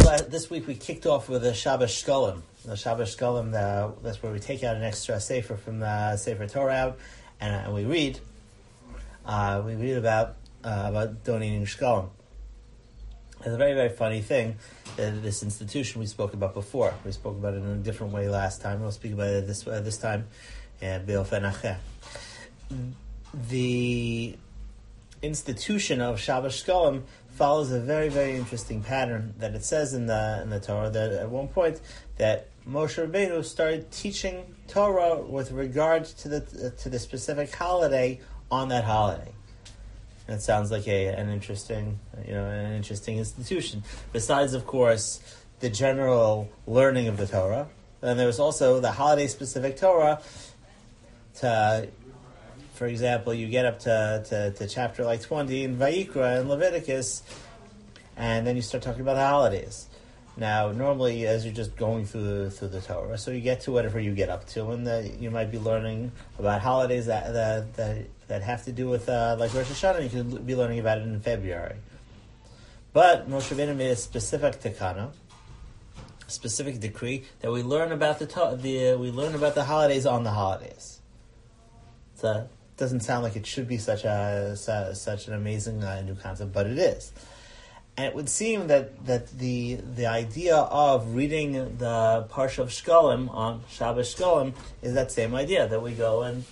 This week we kicked off with the Shabbos Shkolim. The Shabbos Shkolim, that's where we take out an extra sefer from the Sefer Torah out, and we read. We read about donating Shkolim. It's a very, very funny thing. This institution we spoke about before. We spoke about it in a different way last time. We'll speak about it this time. Be'ofen acher. The institution of Shabbos Shkolim follows a very, very interesting pattern that it says in the Torah that at one point that Moshe Rabbeinu started teaching Torah with regard to the specific holiday on that holiday. And it sounds like an interesting institution. Besides, of course, the general learning of the Torah, and there was also the holiday-specific Torah. For example, you get up to chapter like 20 in Vayikra and Leviticus, and then you start talking about the holidays. Now, normally, as you're just going through the Torah, so you get to whatever you get up to, and you might be learning about holidays that have to do with like Rosh Hashanah. You could be learning about it in February. But Moshe Rabbeinu made a specific takana, specific decree that we learn about the holidays on the holidays. So it doesn't sound like it should be such an amazing new concept, but it is. And it would seem that the idea of reading the Parsha of Shkolim on Shabbos Shkolim is that same idea, that we go and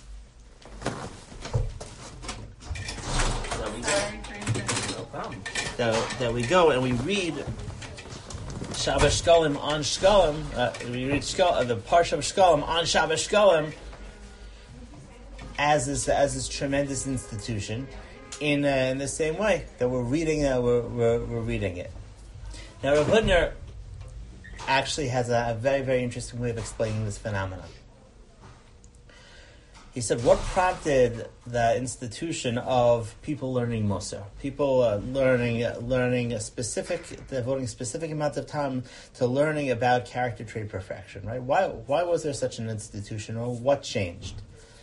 that we go and we read Shabbos Shkolim on Shkolim. We read the Parsha of Shkolim on Shabbos Shkolim as this tremendous institution. In the same way that we're reading we're reading it. Now, Rav Hutner actually has a very, very interesting way of explaining this phenomenon. He said, what prompted the institution of people learning Musar? People devoting specific amounts of time to learning about character trait perfection, right? Why was there such an institution, or what changed?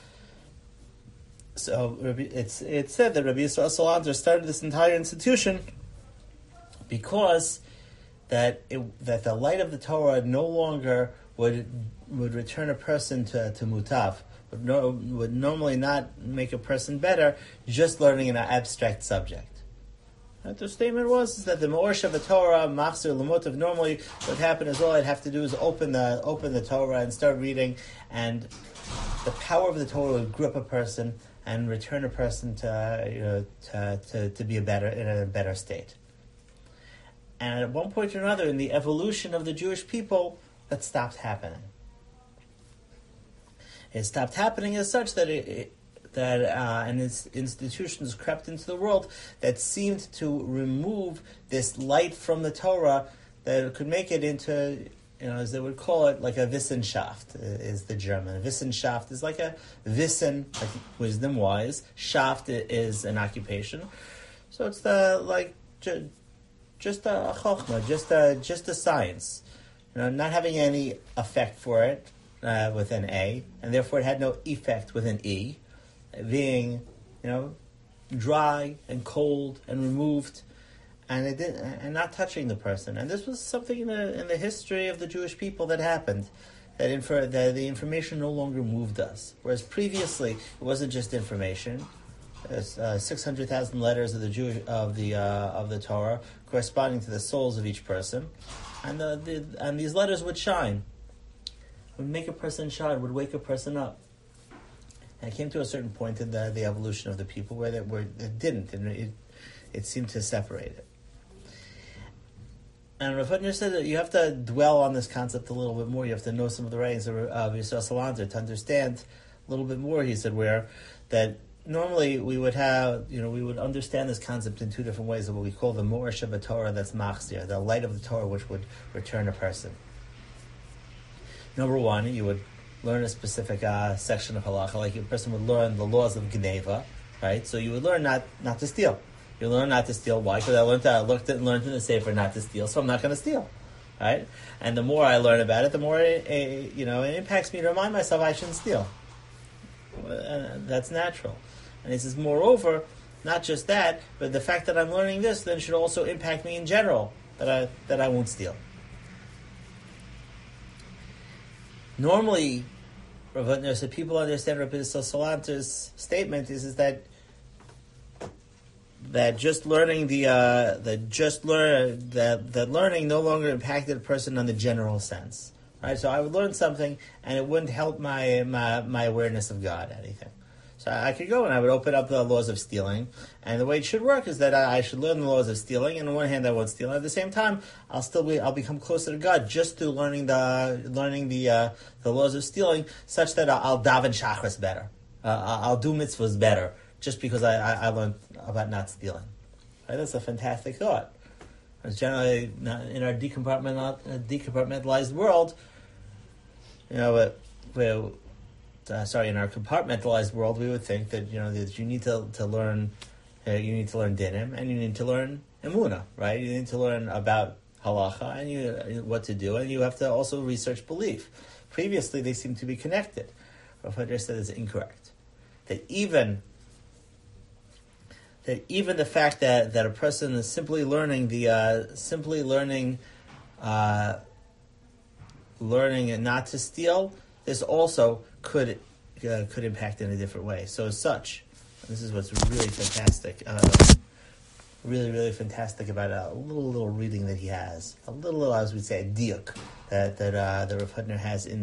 So it's said that Rabbi Yisrael Salanter started this entire institution because that the light of the Torah no longer would return a person to mutav, would normally not make a person better just learning an abstract subject. And the statement was that the Ma'orsh of the Torah, Machzir Lamutav, normally what happened is all I'd have to do is open the Torah and start reading, and the power of the Torah would grip a person and return a person to be in a better state. And at one point or another, in the evolution of the Jewish people, that stopped happening. It stopped happening as such that and its institutions crept into the world that seemed to remove this light from the Torah that could make it into, as they would call it, like a Wissenschaft is the German. Wissenschaft is like a Wissen, like wisdom, wise. Schaft is an occupation. So it's just a chokhmah, just a science. Not having any effect for it with an A, and therefore it had no effect with an E, being, dry and cold and removed. And not touching the person. And this was something in the history of the Jewish people that happened. That the information no longer moved us. Whereas previously, it wasn't just information. There's 600,000 letters of the Torah corresponding to the souls of each person, and these letters would shine, would make a person shine, would wake a person up. And it came to a certain point in the evolution of the people where it didn't, and it seemed to separate it. And Rav Hutner said that you have to dwell on this concept a little bit more. You have to know some of the writings of Yisrael Salanter to understand a little bit more. He said that normally we would understand this concept in two different ways. Of what we call the Ma'orsh of the Torah, that's Machzir, the light of the Torah which would return a person. Number one, you would learn a specific section of halacha, like a person would learn the laws of Gneva, right? So you would learn not to steal. You learn not to steal. Why? Because I learned in the Sefer not to steal, so I'm not going to steal, right? And the more I learn about it, the more it impacts me to remind myself I shouldn't steal. That's natural. And he says, moreover, not just that, but the fact that I'm learning this then should also impact me in general. that I won't steal. Normally, so people understand Rabbi Salanter's statement is that just learning that learning no longer impacted a person on the general sense, right? So I would learn something and it wouldn't help my awareness of God anything. So I could go and I would open up the laws of stealing, and the way it should work is that I should learn the laws of stealing, and on one hand I won't steal, and at the same time I'll become closer to God just through learning the laws of stealing, such that I'll daven shachris better, I'll do mitzvahs better, just because I learned about not stealing. Right? That's a fantastic thought. It's generally not in our decompartmentalized world, in our compartmentalized world, we would think that that you need to learn, you need to learn dinim and you need to learn emunah, right? You need to learn about halacha and what to do, and you have to also research belief. Previously, they seem to be connected. Rav Hutner said it's incorrect. That even the fact that a person is simply learning learning and not to steal, this also could impact in a different way. So as such, this is what's really fantastic, really fantastic about a little reading that he has, a little as we'd say, a diuk that Rav Hutner has in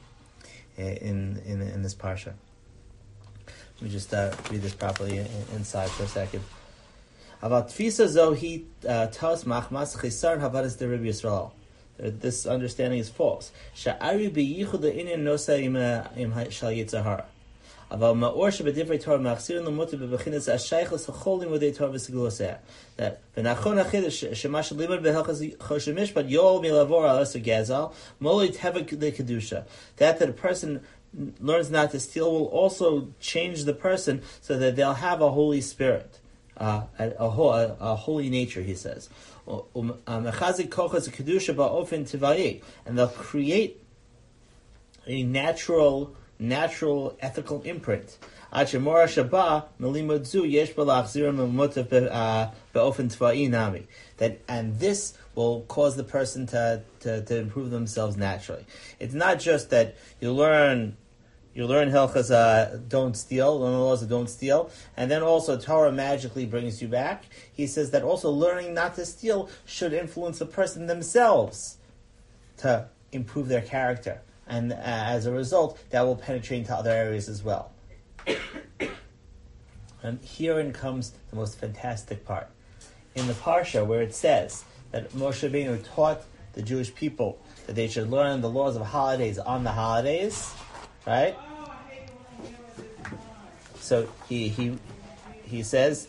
this parsha. Let me just read this properly inside for a second. About tfisa zohi tos machmas chisar havadas de Rabbi Yisrael. This understanding is false. Sha'ari beyichud le'inyan nosa im shal yitzahara. Aval ma'or shebedivrei Torah machzirin l'mutu bebechinas ashaychus hachol limudei Torah v'siguloseh. That v'nachon achidush shemash limud behelchas choshen mishpat yol milavor al eser gezal moli tevek lekedusha. That a person learns not to steal will also change the person so that they'll have a holy spirit, a holy nature, he says. And they'll create a natural ethical imprint. And this will cause the person to improve themselves naturally. It's not just that you learn Hilchas don't steal, learn the laws of don't steal, and then also Torah magically brings you back. He says that also learning not to steal should influence the person themselves to improve their character. And as a result, that will penetrate into other areas as well. And herein comes the most fantastic part. In the Parsha, where it says that Moshe Rabbeinu taught the Jewish people that they should learn the laws of holidays on the holidays, right? So he says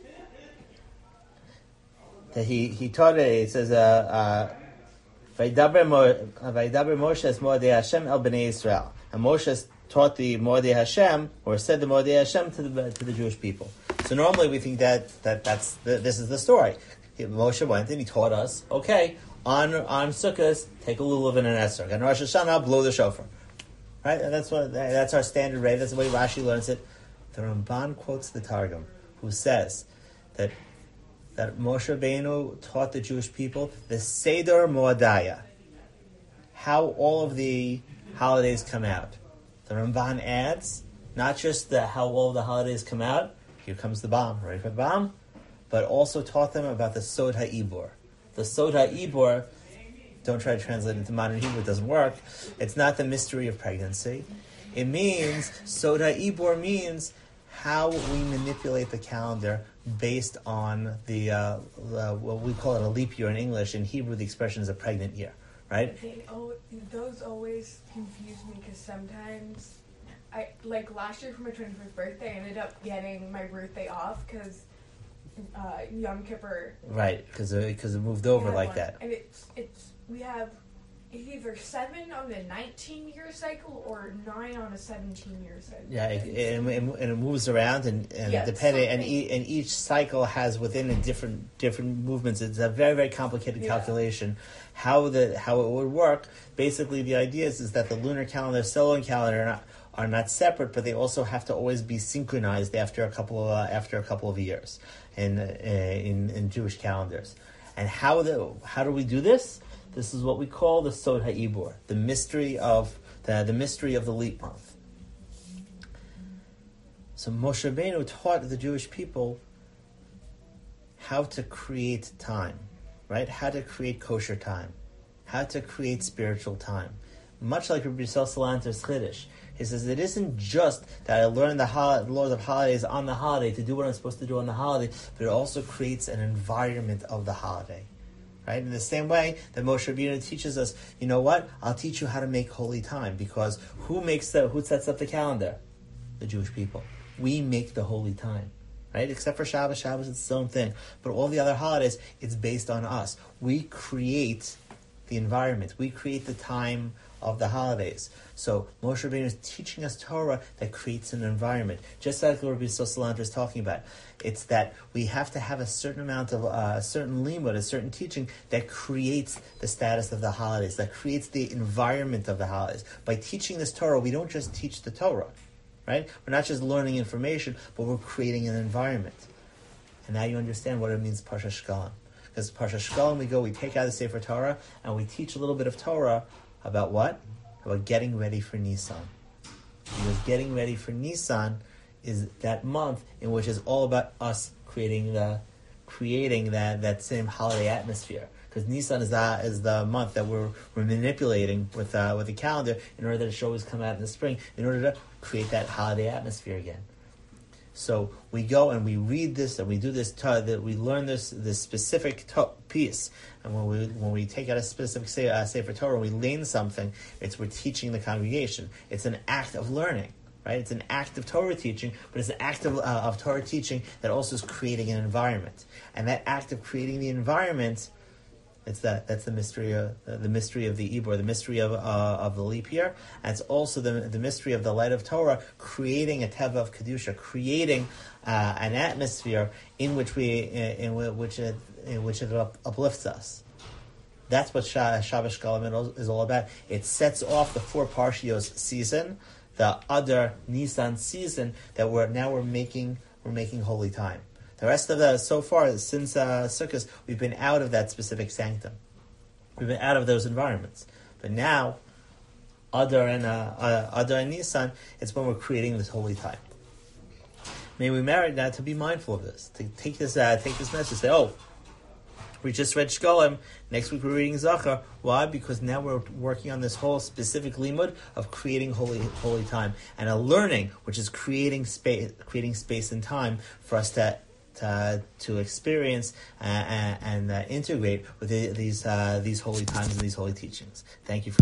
that he taught it. It says, "Vaydaber Moshe es Moedei Hashem el Bnei Yisrael," and Moshe taught the Moedei Hashem, or said the Moedei Hashem to the Jewish people. So normally we think this is the story. Moshe went and he taught us. Okay, on Sukkot, take a lulav and an esrog, and Rosh Hashanah, blow the shofar. Right, and that's our standard way. That's the way Rashi learns it. The Ramban quotes the Targum, who says that Moshe Rabbeinu taught the Jewish people the Seder Moadaya, how all of the holidays come out. The Ramban adds not just how all of the holidays come out. Here comes the bomb, ready for the bomb? But also taught them about the Sod HaIbor. The Sod HaIbor, don't try to translate it into modern Hebrew, it doesn't work. It's not the mystery of pregnancy. It means, Sod HaIbor means how we manipulate the calendar based on the what we call it a leap year in English. In Hebrew, the expression is a pregnant year, right? Those always confuse me because sometimes, last year for my 21st birthday, I ended up getting my birthday off because Yom Kippur. Right, because it moved over like that. And we have either 7 on a 19-year cycle or 9 on a 17-year cycle. Yeah, and it moves around, and depending, and each cycle has within it different movements. It's a very, very complicated calculation. How it would work. Basically, the idea is that the lunar calendar, solar calendar are not separate, but they also have to always be synchronized after a couple of years in Jewish calendars. And how do we do this? This is what we call the Sod HaIbur, the mystery of the leap month. So Moshe Rabbeinu taught the Jewish people how to create time, right? How to create kosher time, how to create spiritual time. Much like Rabbi Yisrael Salanter's Chiddush, he says it isn't just that I learn the laws of holidays on the holiday to do what I'm supposed to do on the holiday, but it also creates an environment of the holiday. Right? In the same way that Moshe Rabbeinu teaches us, you know what? I'll teach you how to make holy time, because who sets up the calendar? The Jewish people. We make the holy time. Right? Except for Shabbos. Shabbos is its own thing. But all the other holidays, it's based on us. We create the environment. We create the time of the holidays. So Moshe Rabbeinu is teaching us Torah that creates an environment. Just like Rabbi Yisrael Salanter is talking about. It's that we have to have a certain amount of, a certain limud, a certain teaching that creates the status of the holidays, that creates the environment of the holidays. By teaching this Torah, we don't just teach the Torah, right? We're not just learning information, but we're creating an environment. And now you understand what it means, Parsha Shkalim. Because Parsha Shkalim, we take out the Sefer Torah, and we teach a little bit of Torah about what? About getting ready for Nisan. Because getting ready for Nisan is that month in which is all about us creating that same holiday atmosphere. Because Nisan is the month that we're manipulating with the calendar in order that it should always come out in the spring, in order to create that holiday atmosphere again. So we go and we read this and we do this, that we learn this specific piece. And when we take out a specific Sefer Torah, we learn something, we're teaching the congregation. It's an act of learning, right? It's an act of Torah teaching, but it's an act of Torah teaching that also is creating an environment. And that act of creating the environment, that's the mystery of the Ibur, the mystery of the leap year, and it's also the mystery of the light of Torah, creating a teva of kedusha, creating an atmosphere in which it uplifts us. That's what Shabbos Shkalim is all about. It sets off the 4 Parshios season, the Adar Nisan season that we're making holy time. The rest of so far, since Sukkot, we've been out of that specific sanctum. We've been out of those environments. But now, Adar and Nisan, it's when we're creating this holy time. May we merit now to be mindful of this, to take this message, say, we just read Shkalim, next week we're reading Zachar. Why? Because now we're working on this whole specific limud of creating holy time, and a learning, which is creating space and time for us to experience and integrate with these holy times and these holy teachings. Thank you for